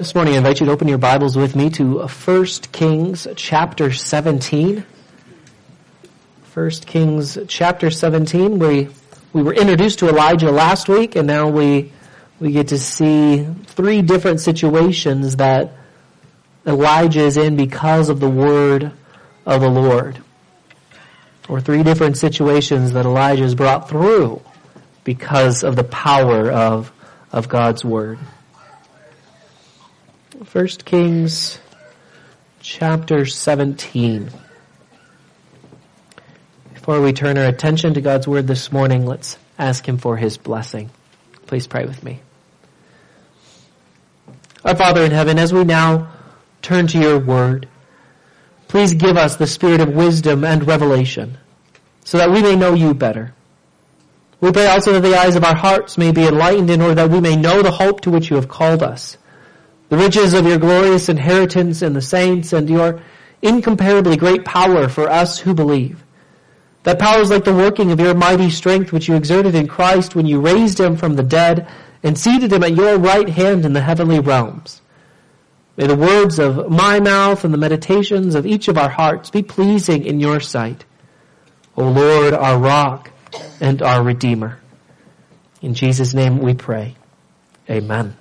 This morning I invite you to open your Bibles with me to 1 Kings chapter 17. 1 Kings chapter 17. We were introduced to Elijah last week, and now we get to see three different situations that Elijah is in because of the word of the Lord. Or three different situations that Elijah is brought through because of the power of God's word. 1 Kings chapter 17. Before we turn our attention to God's word this morning, let's ask him for his blessing. Please pray with me. Our Father in heaven, as we now turn to your word, please give us the spirit of wisdom and revelation so that we may know you better. We pray also that the eyes of our hearts may be enlightened in order that we may know the hope to which you have called us, the riches of your glorious inheritance in the saints, and your incomparably great power for us who believe. That power is like the working of your mighty strength which you exerted in Christ when you raised him from the dead and seated him at your right hand in the heavenly realms. May the words of my mouth and the meditations of each of our hearts be pleasing in your sight, O Lord, our rock and our Redeemer. In Jesus' name we pray. Amen.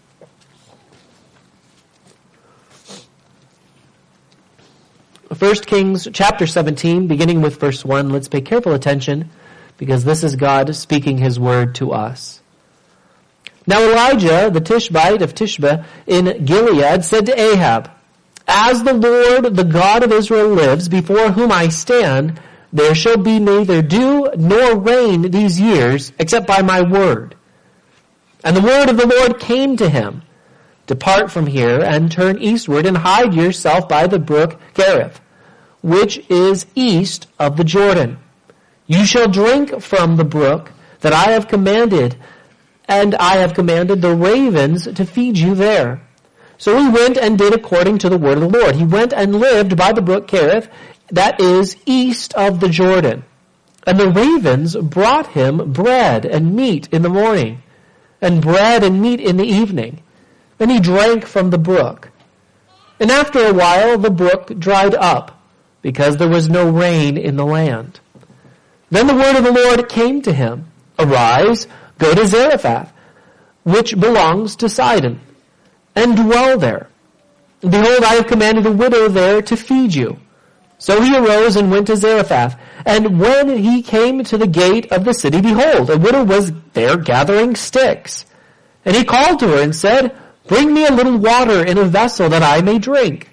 1 Kings chapter 17, beginning with verse 1. Let's pay careful attention because this is God speaking his word to us. Now Elijah, the Tishbite of Tishbe in Gilead, said to Ahab, "As the Lord, the God of Israel lives, before whom I stand, there shall be neither dew nor rain these years, except by my word." And the word of the Lord came to him, "Depart from here and turn eastward and hide yourself by the brook Cherith, which is east of the Jordan. You shall drink from the brook that I have commanded, and I have commanded the ravens to feed you there." So he went and did according to the word of the Lord. He went and lived by the brook Cherith, that is east of the Jordan. And the ravens brought him bread and meat in the morning, and bread and meat in the evening. And he drank from the brook. And after a while the brook dried up, because there was no rain in the land. Then the word of the Lord came to him, "Arise, go to Zarephath, which belongs to Sidon, and dwell there. Behold, I have commanded a widow there to feed you." So he arose and went to Zarephath. And when he came to the gate of the city, behold, a widow was there gathering sticks. And he called to her and said, "Bring me a little water in a vessel that I may drink."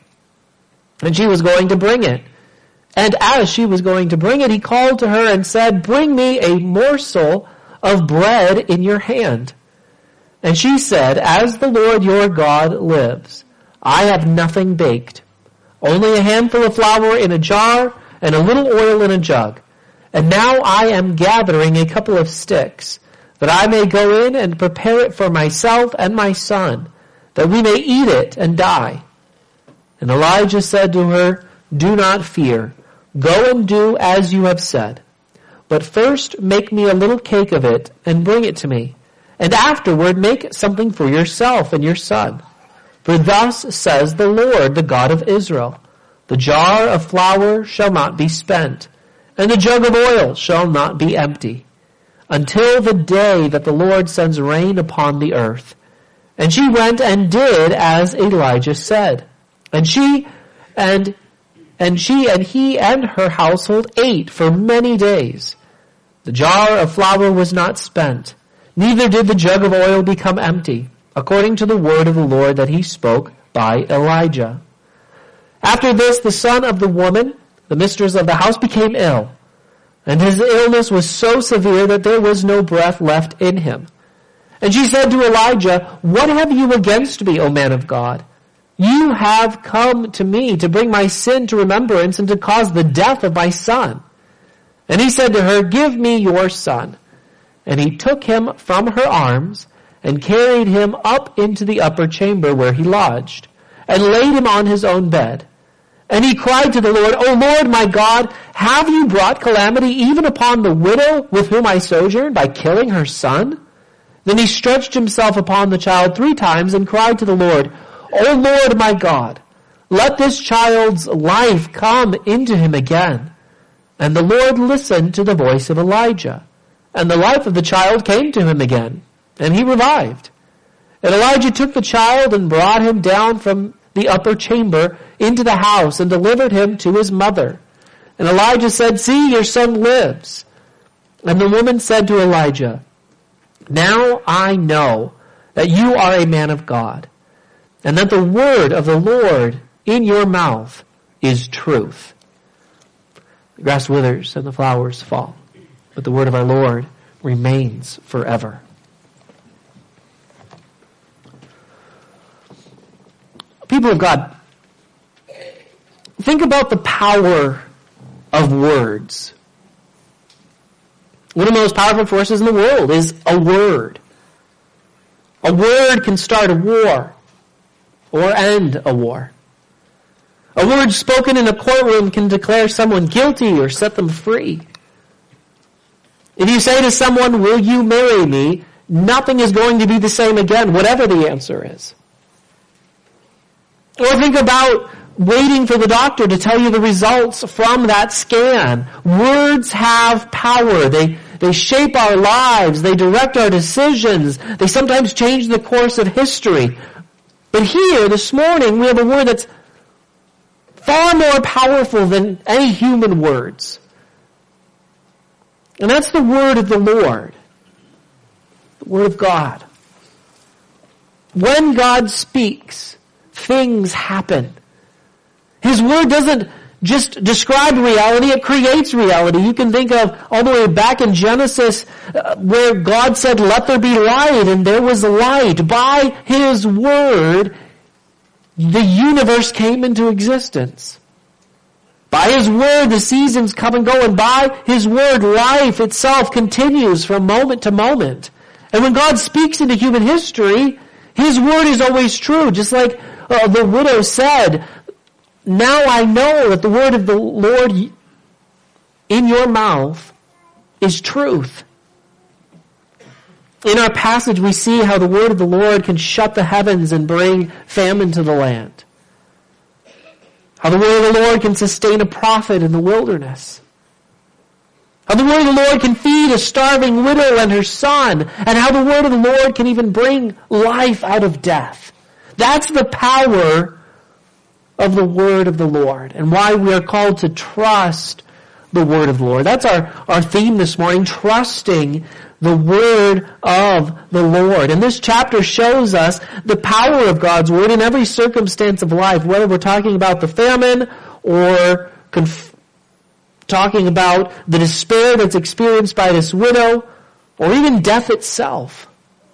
And she was going to bring it. And as she was going to bring it, he called to her and said, "Bring me a morsel of bread in your hand." And she said, "As the Lord your God lives, I have nothing baked, only a handful of flour in a jar and a little oil in a jug. And now I am gathering a couple of sticks, that I may go in and prepare it for myself and my son, that we may eat it and die." And Elijah said to her, "Do not fear. Go and do as you have said. But first make me a little cake of it and bring it to me. And afterward make something for yourself and your son. For thus says the Lord, the God of Israel, the jar of flour shall not be spent, and the jug of oil shall not be empty, until the day that the Lord sends rain upon the earth." And she went and did as Elijah said. And he and her household ate for many days. The jar of flour was not spent, neither did the jug of oil become empty, according to the word of the Lord that he spoke by Elijah. After this, the son of the woman, the mistress of the house, became ill, and his illness was so severe that there was no breath left in him. And she said to Elijah, "What have you against me, O man of God? You have come to me to bring my sin to remembrance and to cause the death of my son." And he said to her, "Give me your son." And he took him from her arms and carried him up into the upper chamber where he lodged, and laid him on his own bed. And he cried to the Lord, "O Lord my God, have you brought calamity even upon the widow with whom I sojourn by killing her son?" Then he stretched himself upon the child 3 times and cried to the Lord, O Lord my God, let this child's life come into him again. And the Lord listened to the voice of Elijah. And the life of the child came to him again, and he revived. And Elijah took the child and brought him down from the upper chamber into the house and delivered him to his mother. And Elijah said, See, your son lives. And the woman said to Elijah, Now I know that you are a man of God, and that the word of the Lord in your mouth is truth. The grass withers and the flowers fall, but the word of our Lord remains forever. People of God, think about the power of words. One of the most powerful forces in the world is a word. A word can start a war or end a war. A word spoken in a courtroom can declare someone guilty or set them free. If you say to someone, will you marry me? Nothing is going to be the same again, whatever the answer is. Or think about waiting for the doctor to tell you the results from that scan. Words have power. They shape our lives. They direct our decisions. They sometimes change the course of history. But here, this morning, we have a word that's far more powerful than any human words. And that's the word of the Lord. The word of God. When God speaks, things happen. His word doesn't just describe reality, it creates reality. You can think of all the way back in Genesis where God said, let there be light, and there was light. By His word, the universe came into existence. By His word, the seasons come and go, and by His word, life itself continues from moment to moment. And when God speaks into human history, His word is always true. Just like the widow said, now I know that the word of the Lord in your mouth is truth. In our passage, we see how the word of the Lord can shut the heavens and bring famine to the land. How the word of the Lord can sustain a prophet in the wilderness. How the word of the Lord can feed a starving widow and her son. And how the word of the Lord can even bring life out of death. That's the power of the word of the Lord, and why we are called to trust the word of the Lord. That's our theme this morning, trusting the word of the Lord. And this chapter shows us the power of God's word in every circumstance of life, whether we're talking about the famine or talking about the despair that's experienced by this widow, or even death itself.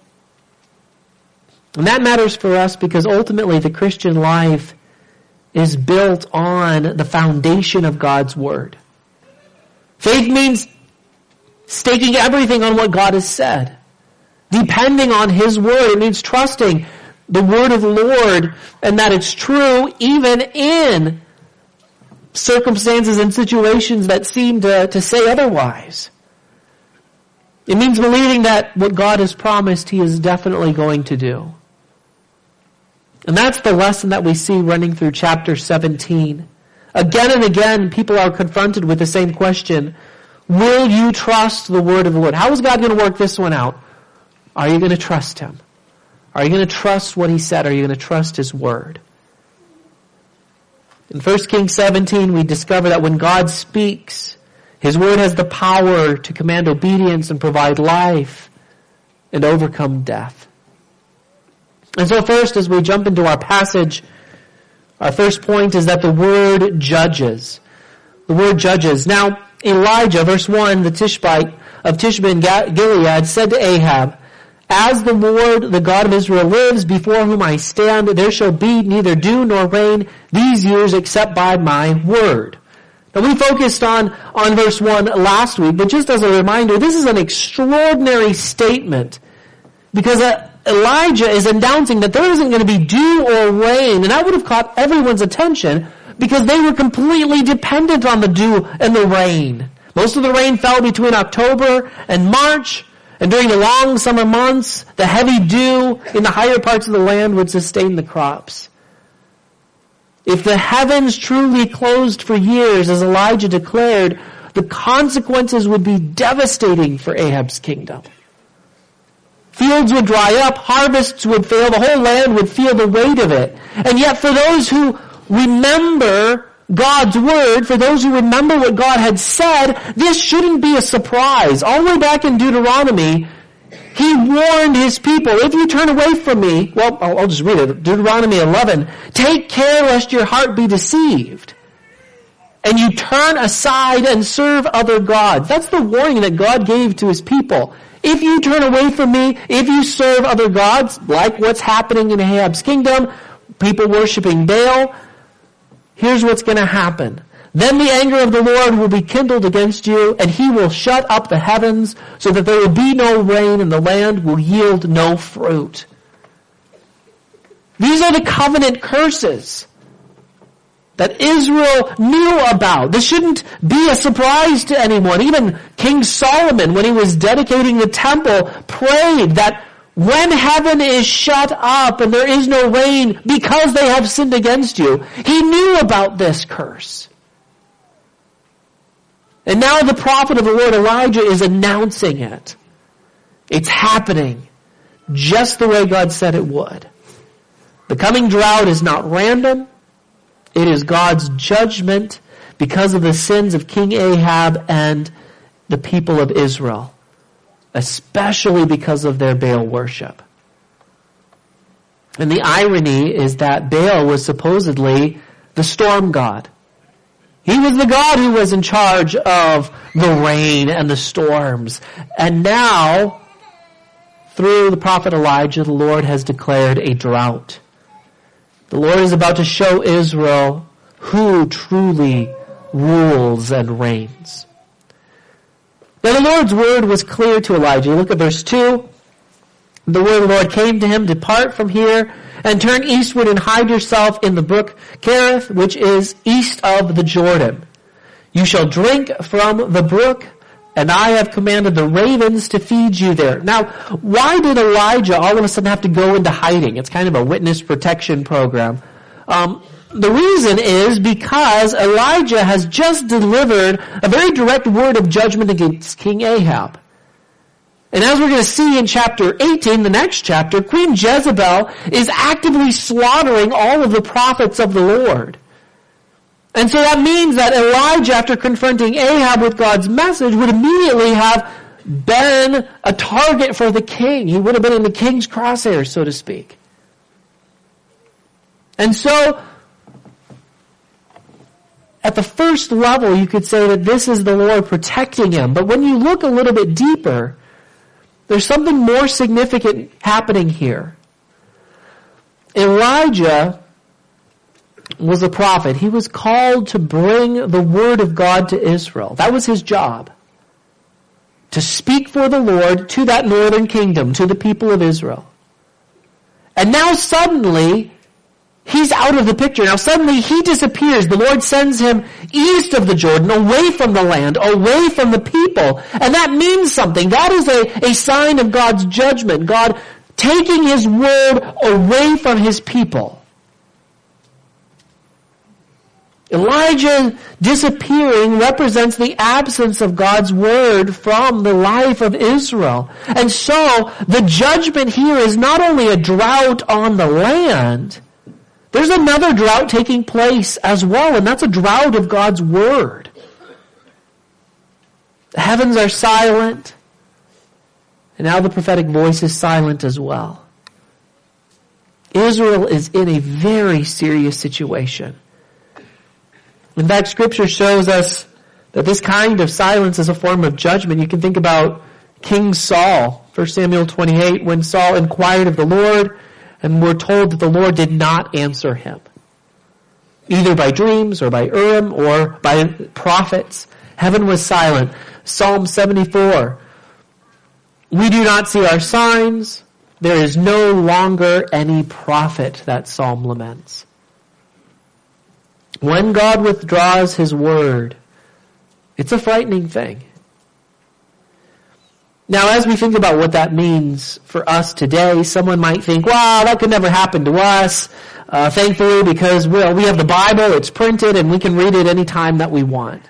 And that matters for us because ultimately the Christian life is built on the foundation of God's word. Faith means staking everything on what God has said. Depending on His word. It means trusting the word of the Lord and that it's true even in circumstances and situations that seem to say otherwise. It means believing that what God has promised He is definitely going to do. And that's the lesson that we see running through chapter 17. Again and again, people are confronted with the same question. Will you trust the word of the Lord? How is God going to work this one out? Are you going to trust Him? Are you going to trust what He said? Are you going to trust His word? In 1 Kings 17, we discover that when God speaks, His word has the power to command obedience and provide life and overcome death. And so first, as we jump into our passage, our first point is that the word judges. The word judges. Now, Elijah, verse 1, the Tishbite of Tishbe in Gilead, said to Ahab, As the Lord, the God of Israel, lives, before whom I stand, there shall be neither dew nor rain these years except by my word. Now, we focused on verse 1 last week, but just as a reminder, this is an extraordinary statement because Elijah is announcing that there isn't going to be dew or rain, and that would have caught everyone's attention because they were completely dependent on the dew and the rain. Most of the rain fell between October and March, And during the long summer months, the heavy dew in the higher parts of the land would sustain the crops. If the heavens truly closed for years, as Elijah declared, the consequences would be devastating for Ahab's kingdom. Fields would dry up, harvests would fail, the whole land would feel the weight of it. And yet for those who remember God's word, for those who remember what God had said, this shouldn't be a surprise. All the way back in Deuteronomy, he warned his people, if you turn away from me, well, I'll just read it, Deuteronomy 11, take care lest your heart be deceived, and you turn aside and serve other gods. That's the warning that God gave to his people. If you turn away from me, if you serve other gods, like what's happening in Ahab's kingdom, people worshiping Baal, here's what's going to happen. Then the anger of the Lord will be kindled against you, and he will shut up the heavens so that there will be no rain and the land will yield no fruit. These are the covenant curses that Israel knew about. This shouldn't be a surprise to anyone. Even King Solomon, when he was dedicating the temple, prayed that when heaven is shut up and there is no rain because they have sinned against you, he knew about this curse. And now the prophet of the Lord Elijah is announcing it. It's happening just the way God said it would. The coming drought is not random. It is God's judgment because of the sins of King Ahab and the people of Israel, especially because of their Baal worship. And the irony is that Baal was supposedly the storm god. He was the god who was in charge of the rain and the storms. And now, through the prophet Elijah, the Lord has declared a drought. The Lord is about to show Israel who truly rules and reigns. Now the Lord's word was clear to Elijah. Look at verse 2. The word of the Lord came to him, depart from here and turn eastward and hide yourself in the brook Kerith, which is east of the Jordan. You shall drink from the brook, and I have commanded the ravens to feed you there. Now, why did Elijah all of a sudden have to go into hiding? It's kind of a witness protection program. The reason is because Elijah has just delivered a very direct word of judgment against King Ahab. And as we're going to see in chapter 18, the next chapter, Queen Jezebel is actively slaughtering all of the prophets of the Lord. And so that means that Elijah, after confronting Ahab with God's message, would immediately have been a target for the king. He would have been in the king's crosshairs, so to speak. And so, at the first level, you could say that this is the Lord protecting him. But when you look a little bit deeper, there's something more significant happening here. Elijah was a prophet. He was called to bring the word of God to Israel. That was his job. To speak for the Lord to that northern kingdom, to the people of Israel. And now suddenly, he's out of the picture. Now suddenly he disappears. The Lord sends him east of the Jordan, away from the land, away from the people. And that means something. That is a sign of God's judgment. God taking his word away from his people. Elijah disappearing represents the absence of God's word from the life of Israel. And so the judgment here is not only a drought on the land, there's another drought taking place as well, and that's a drought of God's word. The heavens are silent, and now the prophetic voice is silent as well. Israel is in a very serious situation. In fact, Scripture shows us that this kind of silence is a form of judgment. You can think about King Saul, 1 Samuel 28, when Saul inquired of the Lord, and we're told that the Lord did not answer him, either by dreams or by Urim or by prophets. Heaven was silent. Psalm 74, we do not see our signs. There is no longer any prophet, that psalm laments. When God withdraws his word, it's a frightening thing. Now, as we think about what that means for us today, someone might think, wow, that could never happen to us. Thankfully, because we have the Bible, it's printed, and we can read it any time that we want.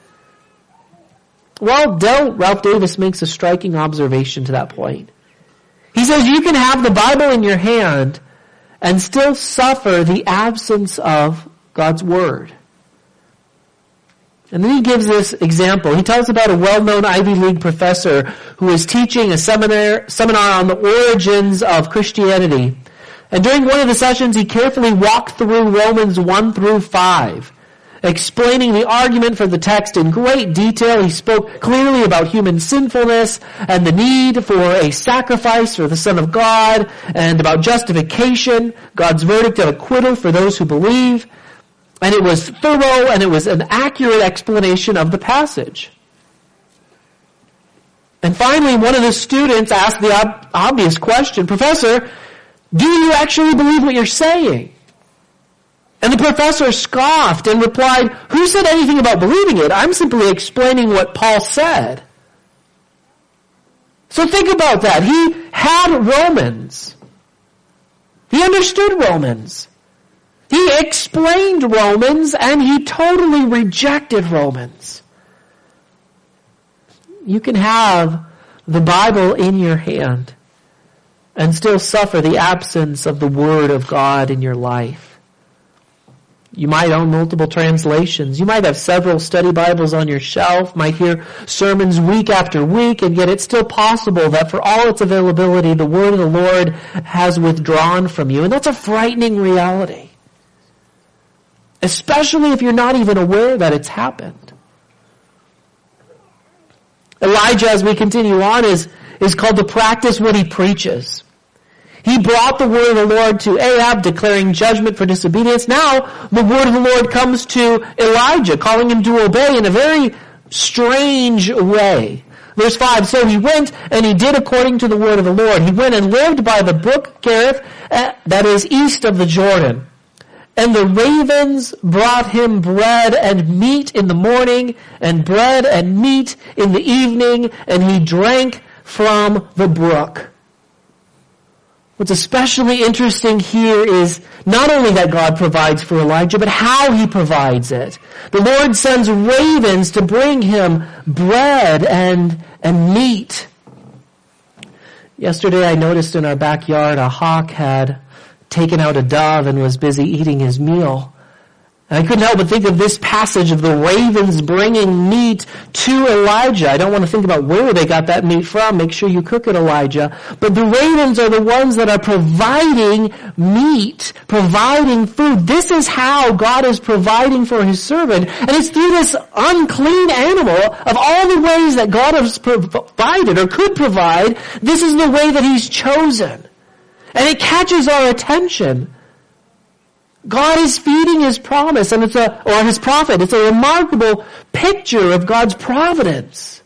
Well, Ralph Davis makes a striking observation to that point. He says you can have the Bible in your hand and still suffer the absence of God's Word. And then he gives this example. He tells about a well-known Ivy League professor who was teaching a seminar on the origins of Christianity. And during one of the sessions, he carefully walked through Romans 1 through 5, explaining the argument for the text in great detail. He spoke clearly about human sinfulness and the need for a sacrifice for the Son of God, and about justification, God's verdict of acquittal for those who believe. And it was thorough, and it was an accurate explanation of the passage. And finally, one of the students asked the obvious question, Professor, do you actually believe what you're saying? And the professor scoffed and replied, who said anything about believing it? I'm simply explaining what Paul said. So think about that. He had Romans. He understood Romans. He explained Romans, and he totally rejected Romans. You can have the Bible in your hand and still suffer the absence of the Word of God in your life. You might own multiple translations. You might have several study Bibles on your shelf, might hear sermons week after week, and yet it's still possible that for all its availability, the Word of the Lord has withdrawn from you. And that's a frightening reality. Especially if you're not even aware that it's happened. Elijah, as we continue on, is called to practice what he preaches. He brought the word of the Lord to Ahab, declaring judgment for disobedience. Now, the word of the Lord comes to Elijah, calling him to obey in a very strange way. Verse 5, so he went and he did according to the word of the Lord. He went and lived by the brook Cherith, that is east of the Jordan. And the ravens brought him bread and meat in the morning, and bread and meat in the evening, and he drank from the brook. What's especially interesting here is not only that God provides for Elijah, but how he provides it. The Lord sends ravens to bring him bread and meat. Yesterday I noticed in our backyard a hawk had taken out a dove and was busy eating his meal. And I couldn't help but think of this passage of the ravens bringing meat to Elijah. I don't want to think about where they got that meat from. Make sure you cook it, Elijah. But the ravens are the ones that are providing meat, providing food. This is how God is providing for his servant. And it's through this unclean animal, of all the ways that God has provided or could provide, this is the way that he's chosen. And it catches our attention. God is feeding his promise, and his prophet. It's a remarkable picture of God's providence.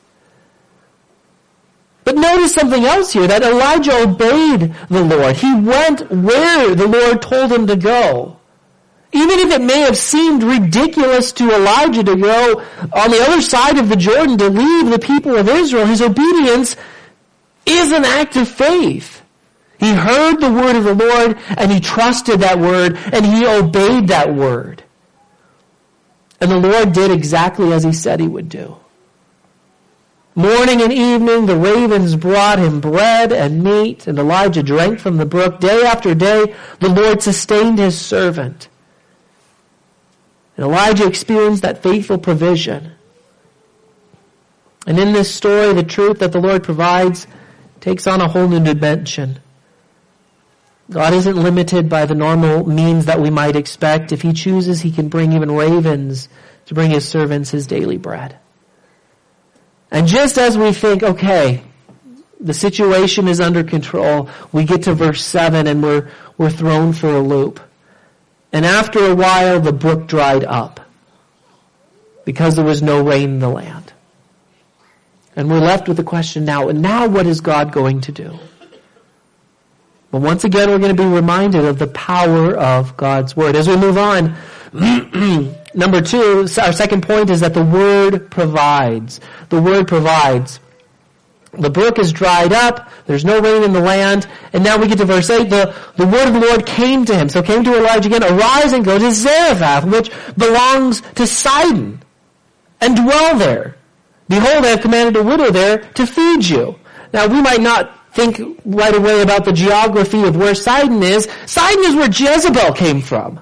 But notice something else here, that Elijah obeyed the Lord. He went where the Lord told him to go. Even if it may have seemed ridiculous to Elijah to go on the other side of the Jordan to leave the people of Israel, his obedience is an act of faith. He heard the word of the Lord, and he trusted that word, and he obeyed that word. And the Lord did exactly as he said he would do. Morning and evening, the ravens brought him bread and meat, and Elijah drank from the brook. Day after day, the Lord sustained his servant. And Elijah experienced that faithful provision. And in this story, the truth that the Lord provides takes on a whole new dimension. God isn't limited by the normal means that we might expect. If he chooses, he can bring even ravens to bring his servants his daily bread. And just as we think, okay, the situation is under control, we get to verse 7 and we're thrown for a loop. And after a while, the brook dried up because there was no rain in the land. And we're left with the question now what is God going to do? But once again, we're going to be reminded of the power of God's Word. As we move on, number 2, our second point is that the Word provides. The Word provides. The brook is dried up. There's no rain in the land. And now we get to verse 8. The word of the Lord came to him. So came to Elijah again. Arise and go to Zarephath, which belongs to Sidon, and dwell there. Behold, I have commanded a widow there to feed you. Now we might not think right away about the geography of where Sidon is. Sidon is where Jezebel came from.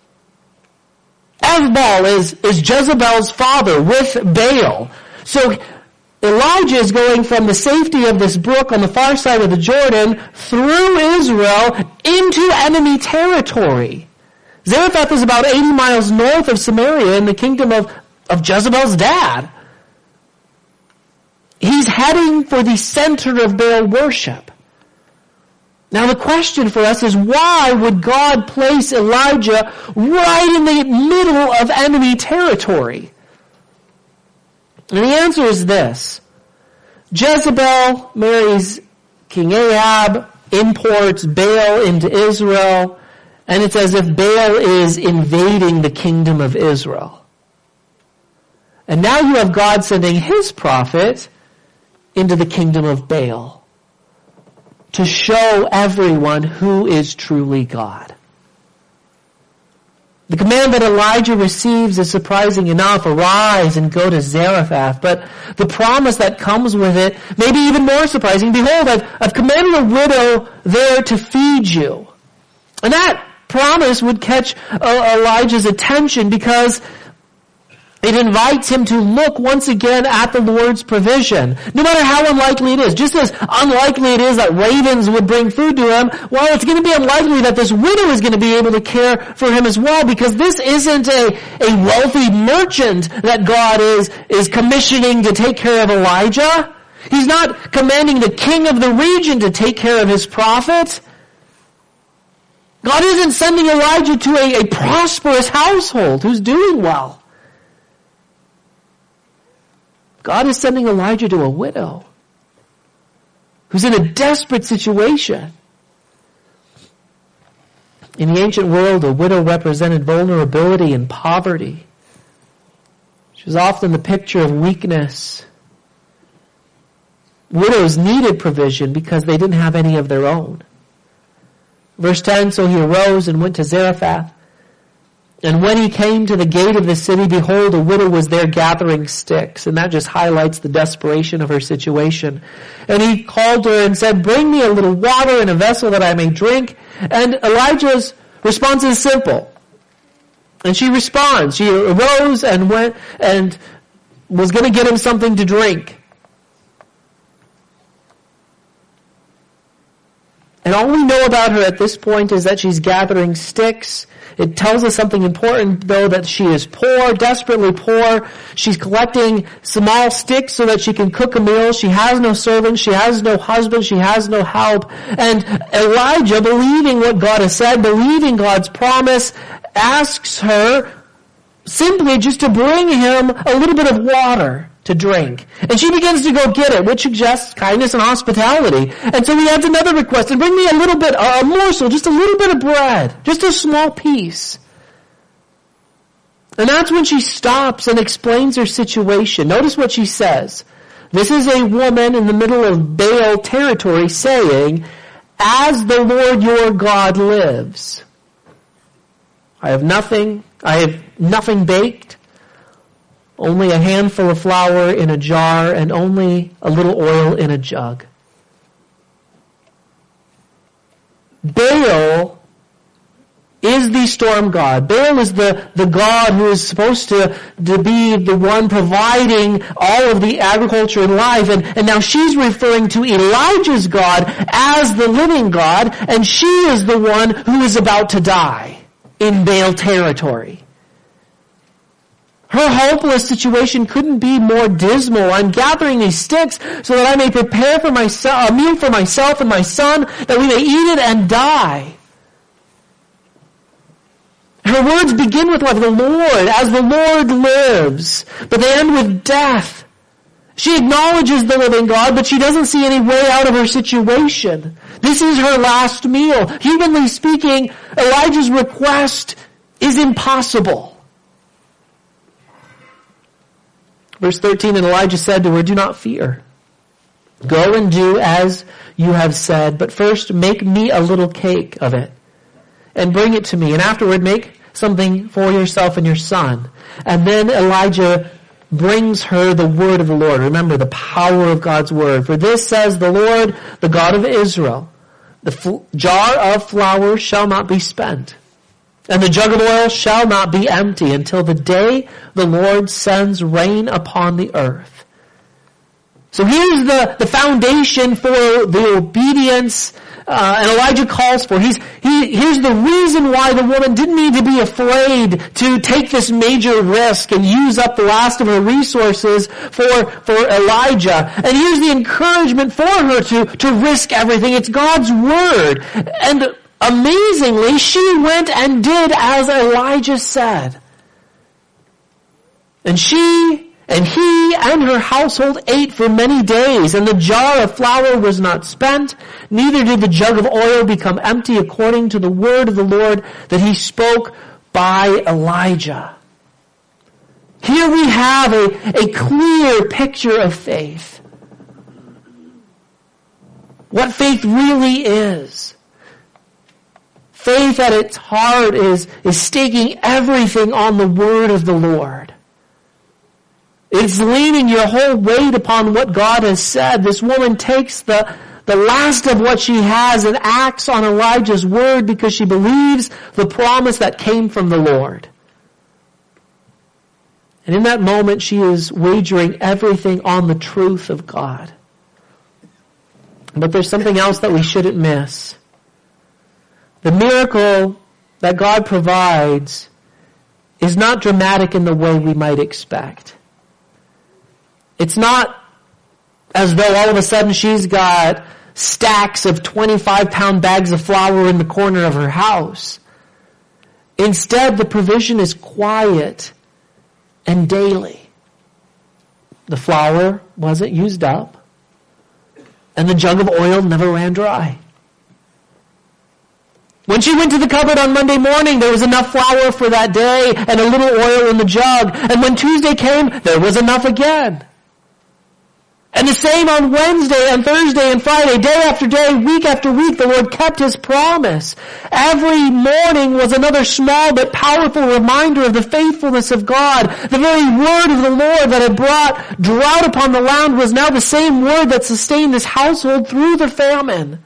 Ethbaal is Jezebel's father with Baal. So Elijah is going from the safety of this brook on the far side of the Jordan through Israel into enemy territory. Zarephath is about 80 miles north of Samaria in the kingdom of Jezebel's dad. He's heading for the center of Baal worship. Now the question for us is, why would God place Elijah right in the middle of enemy territory? And the answer is this. Jezebel marries King Ahab, imports Baal into Israel, and it's as if Baal is invading the kingdom of Israel. And now you have God sending his prophet into the kingdom of Baal to show everyone who is truly God. The command that Elijah receives is surprising enough. Arise and go to Zarephath. But the promise that comes with it may be even more surprising. Behold, I've commanded a widow there to feed you. And that promise would catch Elijah's attention because it invites him to look once again at the Lord's provision. No matter how unlikely it is, just as unlikely it is that ravens would bring food to him, well, it's going to be unlikely that this widow is going to be able to care for him as well, because this isn't a wealthy merchant that God is commissioning to take care of Elijah. He's not commanding the king of the region to take care of his prophet. God isn't sending Elijah to a prosperous household who's doing well. God is sending Elijah to a widow who's in a desperate situation. In the ancient world, a widow represented vulnerability and poverty. She was often the picture of weakness. Widows needed provision because they didn't have any of their own. Verse 10, so he arose and went to Zarephath. And when he came to the gate of the city, behold, a widow was there gathering sticks. And that just highlights the desperation of her situation. And he called to her and said, bring me a little water in a vessel that I may drink. And Elijah's response is simple. And she responds. She arose and went and was going to get him something to drink. And all we know about her at this point is that she's gathering sticks. It tells us something important, though, that she is poor, desperately poor. She's collecting small sticks so that she can cook a meal. She has no servants. She has no husband. She has no help. And Elijah, believing what God has said, believing God's promise, asks her simply just to bring him a little bit of water to drink. And she begins to go get it, which suggests kindness and hospitality. And so he adds another request, and bring me a little bit, a morsel, just a little bit of bread, just a small piece. And that's when she stops and explains her situation. Notice what she says. This is a woman in the middle of Baal territory saying, as the Lord your God lives, I have nothing baked, only a handful of flour in a jar, and only a little oil in a jug. Baal is the storm god. Baal is the god who is supposed to be the one providing all of the agriculture and life. And now she's referring to Elijah's God as the living God, and she is the one who is about to die in Baal territory. Her hopeless situation couldn't be more dismal. I'm gathering these sticks so that I may prepare for myself a meal for myself and my son, that we may eat it and die. Her words begin with like the Lord, as the Lord lives, but they end with death. She acknowledges the living God, but she doesn't see any way out of her situation. This is her last meal. Humanly speaking, Elijah's request is impossible. Verse 13, and Elijah said to her, do not fear. Go and do as you have said, but first make me a little cake of it and bring it to me. And afterward make something for yourself and your son. And then Elijah brings her the word of the Lord. Remember the power of God's word. For this says the Lord, the God of Israel, the jar of flour shall not be spent, and the jug of oil shall not be empty until the day the Lord sends rain upon the earth. So here's the foundation for the obedience, and Elijah calls for. Here's the reason why the woman didn't need to be afraid to take this major risk and use up the last of her resources for Elijah. And here's the encouragement for her to risk everything. It's God's word. And amazingly, she went and did as Elijah said. And he and her household ate for many days, and the jar of flour was not spent, neither did the jug of oil become empty, according to the word of the Lord that he spoke by Elijah. Here we have a clear picture of faith. What faith really is. Faith at its heart is staking everything on the word of the Lord. It's leaning your whole weight upon what God has said. This woman takes the last of what she has and acts on Elijah's word because she believes the promise that came from the Lord. And in that moment, she is wagering everything on the truth of God. But there's something else that we shouldn't miss. The miracle that God provides is not dramatic in the way we might expect. It's not as though all of a sudden she's got stacks of 25-pound bags of flour in the corner of her house. Instead, the provision is quiet and daily. The flour wasn't used up, and the jug of oil never ran dry. When she went to the cupboard on Monday morning, there was enough flour for that day and a little oil in the jug. And when Tuesday came, there was enough again. And the same on Wednesday and Thursday and Friday, day after day, week after week, the Lord kept His promise. Every morning was another small but powerful reminder of the faithfulness of God. The very word of the Lord that had brought drought upon the land was now the same word that sustained this household through the famine.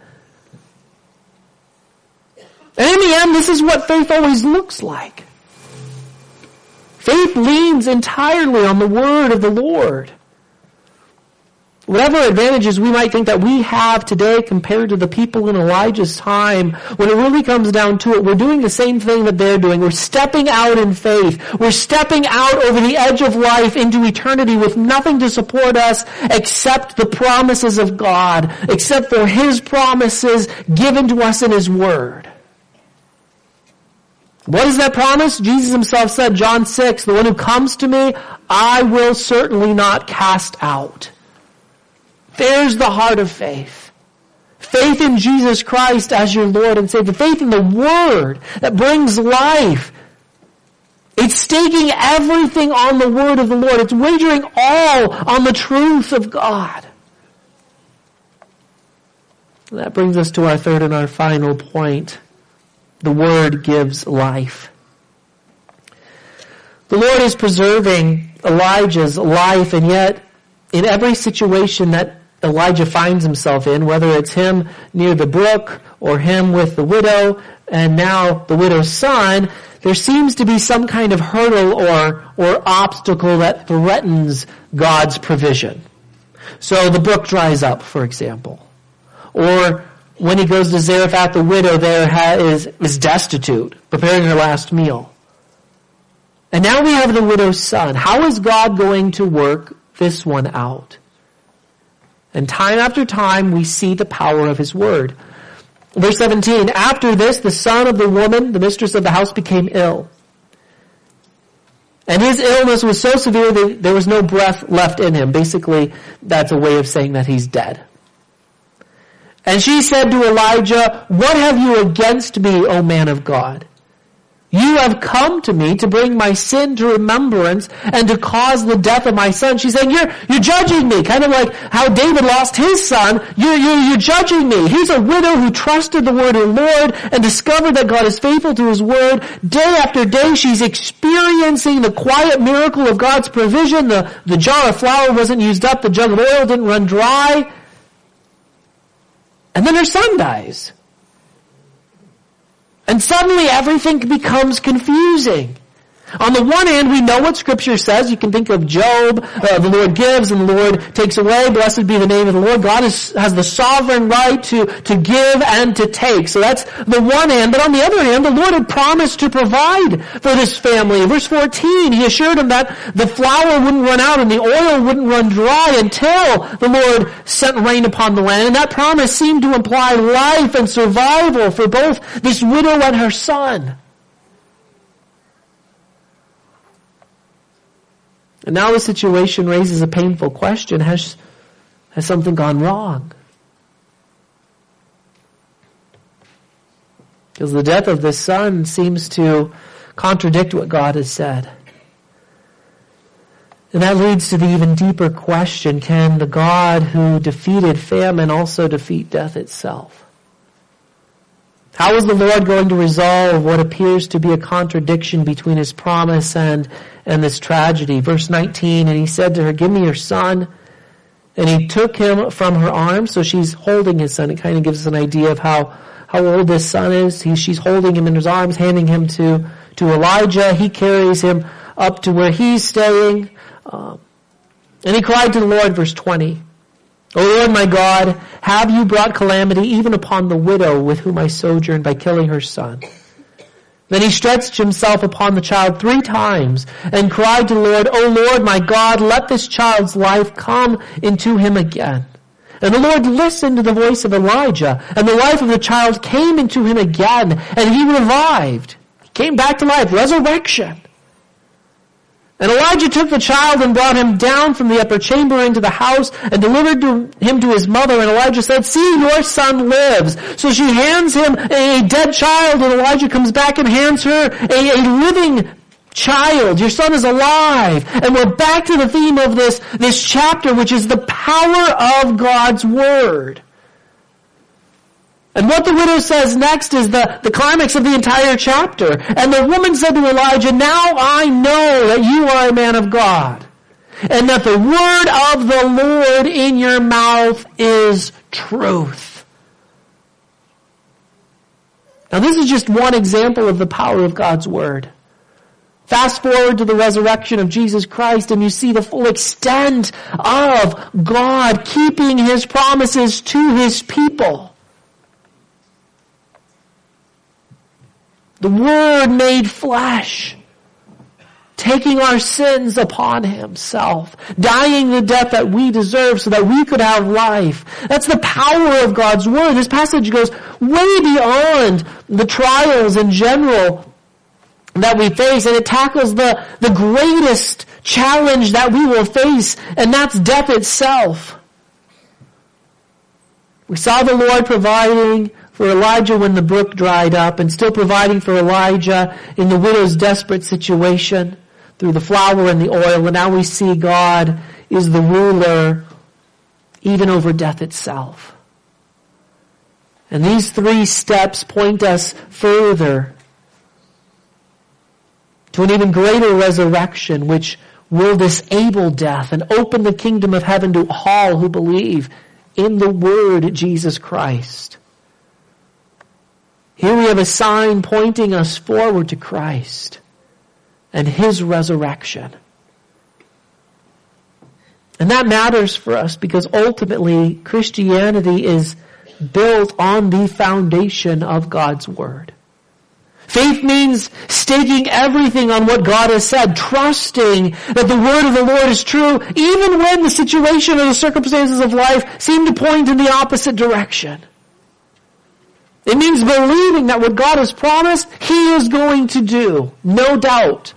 And in the end, this is what faith always looks like. Faith leans entirely on the word of the Lord. Whatever advantages we might think that we have today compared to the people in Elijah's time, when it really comes down to it, we're doing the same thing that they're doing. We're stepping out in faith. We're stepping out over the edge of life into eternity with nothing to support us except the promises of God, except for His promises given to us in His Word. What is that promise? Jesus Himself said, John 6, the one who comes to me, I will certainly not cast out. There's the heart of faith. Faith in Jesus Christ as your Lord and Savior. Faith in the Word that brings life. It's staking everything on the Word of the Lord. It's wagering all on the truth of God. And that brings us to our third and our final point. The Word gives life. The Lord is preserving Elijah's life, and yet in every situation that Elijah finds himself in, whether it's him near the brook or him with the widow and now the widow's son, there seems to be some kind of hurdle or obstacle that threatens God's provision. So the brook dries up, for example. Or when he goes to Zarephath, the widow there is destitute, preparing her last meal. And now we have the widow's son. How is God going to work this one out? And time after time, we see the power of His Word. Verse 17, after this, the son of the woman, the mistress of the house, became ill. And his illness was so severe that there was no breath left in him. Basically, that's a way of saying that he's dead. And she said to Elijah, what have you against me, O man of God? You have come to me to bring my sin to remembrance and to cause the death of my son. She's saying, you're judging me, kind of like how David lost his son. You're judging me. He's a widow who trusted the word of the Lord and discovered that God is faithful to his word. Day after day, she's experiencing the quiet miracle of God's provision. The jar of flour wasn't used up. The jug of oil didn't run dry. And then her son dies. And suddenly everything becomes confusing. On the one hand, we know what Scripture says. You can think of Job. The Lord gives and the Lord takes away. Blessed be the name of the Lord. God has the sovereign right to give and to take. So that's the one hand. But on the other hand, the Lord had promised to provide for this family. In verse 14, he assured him that the flour wouldn't run out and the oil wouldn't run dry until the Lord sent rain upon the land. And that promise seemed to imply life and survival for both this widow and her son. And now the situation raises a painful question. Has something gone wrong? Because the death of this son seems to contradict what God has said. And that leads to the even deeper question, can the God who defeated famine also defeat death itself? How is the Lord going to resolve what appears to be a contradiction between his promise and this tragedy? Verse 19, and he said to her, give me your son. And he took him from her arms, so she's holding his son. It kind of gives us an idea of how old this son is. She's holding him in his arms, handing him to Elijah. He carries him up to where he's staying. And he cried to the Lord, verse 20, O Lord my God, have you brought calamity even upon the widow with whom I sojourned by killing her son? Then he stretched himself upon the child 3 times and cried to the Lord, O Lord my God, let this child's life come into him again. And the Lord listened to the voice of Elijah, and the life of the child came into him again, and he revived. He came back to life, resurrection. And Elijah took the child and brought him down from the upper chamber into the house and delivered him to his mother. And Elijah said, see, your son lives. So she hands him a dead child, and Elijah comes back and hands her a living child. Your son is alive. And we're back to the theme of this chapter, which is the power of God's word. And what the widow says next is the climax of the entire chapter. And the woman said to Elijah, now I know that you are a man of God, and that the word of the Lord in your mouth is truth. Now this is just one example of the power of God's word. Fast forward to the resurrection of Jesus Christ and you see the full extent of God keeping his promises to his people. The Word made flesh, taking our sins upon himself, dying the death that we deserve so that we could have life. That's the power of God's Word. This passage goes way beyond the trials in general that we face, and it tackles the greatest challenge that we will face, and that's death itself. We saw the Lord providing for Elijah when the brook dried up, and still providing for Elijah in the widow's desperate situation through the flour and the oil. And now we see God is the ruler even over death itself. And these 3 steps point us further to an even greater resurrection, which will disable death and open the kingdom of heaven to all who believe in the Word Jesus Christ. Here we have a sign pointing us forward to Christ and his resurrection. And that matters for us because ultimately Christianity is built on the foundation of God's Word. Faith means staking everything on what God has said, trusting that the word of the Lord is true, even when the situation or the circumstances of life seem to point in the opposite direction. It means believing that what God has promised, He is going to do, no doubt.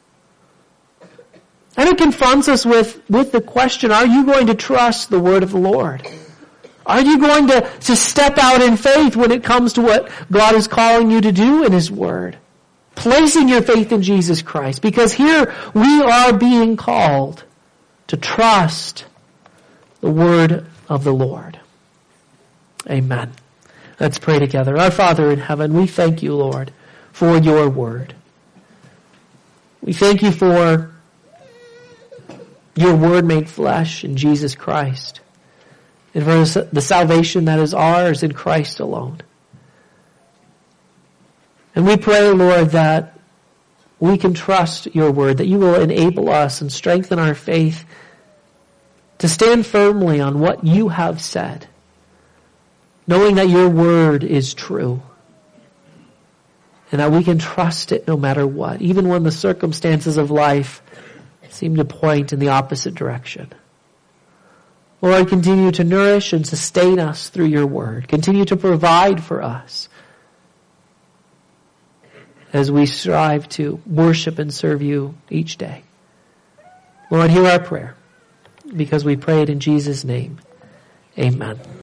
And it confronts us with the question, are you going to trust the word of the Lord? Are you going to step out in faith when it comes to what God is calling you to do in His word? placing your faith in Jesus Christ, because here we are being called to trust the word of the Lord. Amen. Let's pray together. Our Father in heaven, we thank you, Lord, for your word. We thank you for your word made flesh in Jesus Christ, and for the salvation that is ours in Christ alone. And we pray, Lord, that we can trust your word, that you will enable us and strengthen our faith to stand firmly on what you have said, knowing that your word is true, and that we can trust it no matter what, even when the circumstances of life seem to point in the opposite direction. Lord, continue to nourish and sustain us through your word. Continue to provide for us as we strive to worship and serve you each day. Lord, hear our prayer, because we pray it in Jesus' name. Amen.